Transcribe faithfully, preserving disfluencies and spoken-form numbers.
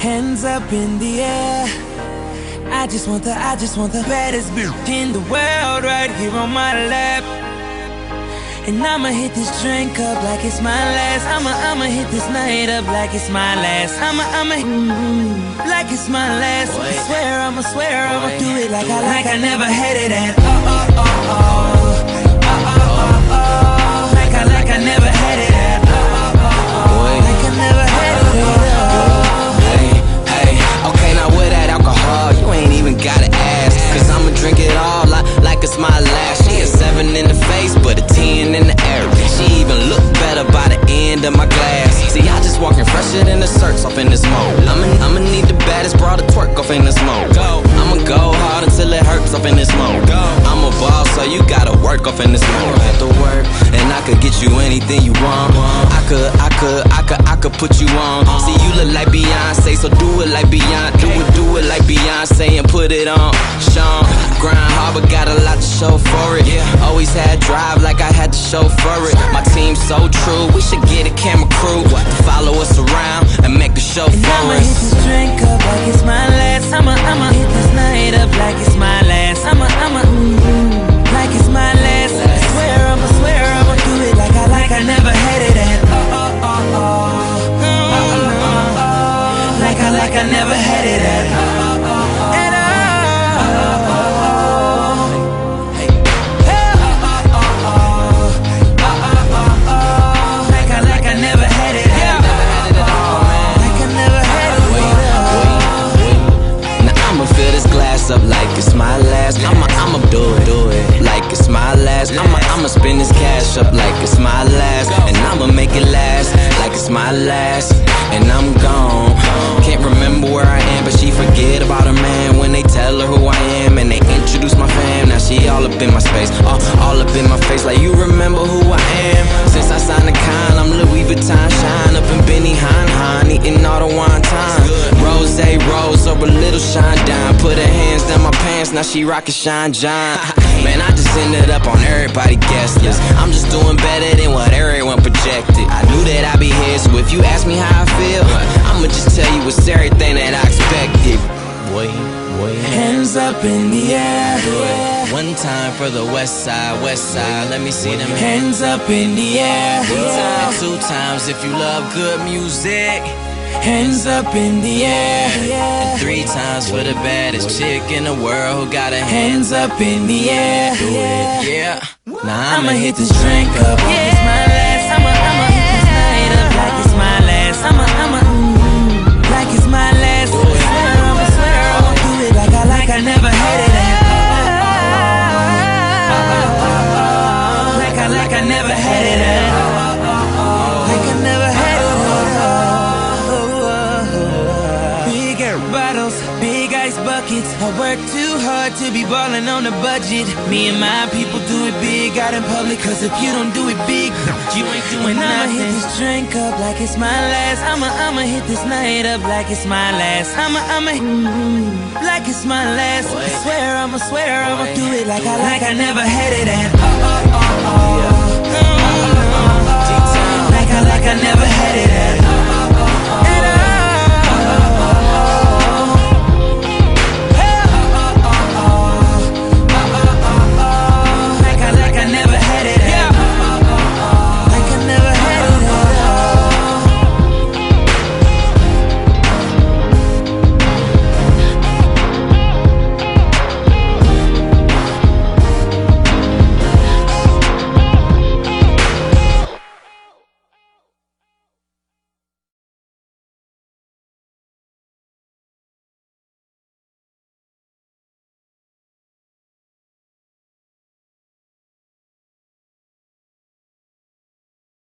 Hands up in the air. I just want the, I just want the baddest bitch in the world right here on my lap. And I'ma hit this drink up like it's my last. I'ma, I'ma hit this night up like it's my last. I'ma, I'ma, mm, like it's my last. I swear, I'ma swear, I'ma do it like I, like I never had it at. Oh, oh, oh, oh, oh, oh, oh, oh. Like I, like I never had it at. Oh, oh, oh, oh. Like I never had it at. Hey, hey, okay, now with that alcohol, you ain't even gotta ask. Cause I'ma drink it all like, like it's my last. She a seven in the face, but a ten in the air. She even look better by the end of my glass. See, I just walking fresher than the shirts off in this mode. I'ma, I'ma need the baddest broad to twerk off in this mode. Go, I'ma go hard until it hurts off in this mode. Go, I'm a boss, so you gotta work off in this mode. Have to work, and I could get you anything you want. I could, I could, I could, I could put you on. See, you look like Beyonce, so do it like Beyonce. Do it, do it like Beyonce and put it on. Sean, grind hard, but got a lot to show for it. Always had drive like I had to show for it. My team's so true, we should get a camera crew to follow us around and make a show and for I'ma us. hit this drink up like it's my last. I'ma, I'ma hit this night up like it's my last. I'ma, I'ma, mm, like it's my last. I swear, I'ma swear, I'ma do it like I, like I never had it at. Oh, oh, oh, oh, oh, oh, oh. Like I, like I never had it at. Oh, oh, oh, oh. And up like it's my last. I'ma, I'ma do it, do it like it's my last. I'ma, I'ma spend this cash up like it's my last, and I'ma make it last like it's my last. And I'm gone. Can't remember where I am, but she forget about her man when they tell her who I am and they introduce my fam. Now she all up in my space, all, all up in my face. Like you remember who I am? Since I signed the con, I'm Louis Vuitton shine up in Benny Hine Hine, eating all the wine time. Rose, rose over little shine down. Put her hands down my pants, now she rockin' Shine John. Man, I just ended up on everybody guest list. I'm just doing better than what everyone projected. I knew that I'd be here, so if you ask me how I feel, I'ma just tell you it's everything that I expected. Boy, boy. hands up in the air. One time for the west side, west side. Let me see them Hands up in the air. And two times if you love good music. Hands up in the air. And three times for the baddest chick in the world who got her hands Hands up in the air. Yeah. Now I'ma hit this drink up like it's my last. I'ma, I'ma hit this night up like it's my last. I'ma, I'ma, mm, like it's my last. I swear, I'ma swear, I'ma do it like I, like I never had it at. Like I, like I never had it at. Like I never had it at. Big air bottles, big ice buckets. I work too hard to be ballin' on a budget. Me and my people do it big out in public, cause if you don't do it big, you ain't doing nothing. I'ma hit this drink up like it's my last. I'ma, I'ma hit this night up like it's my last. I'ma, I'ma, mm, like it's my last. I swear, I'ma swear, I'ma do it like I, like I never had it at. Oh, oh, oh, oh. Like I, like I never had it at.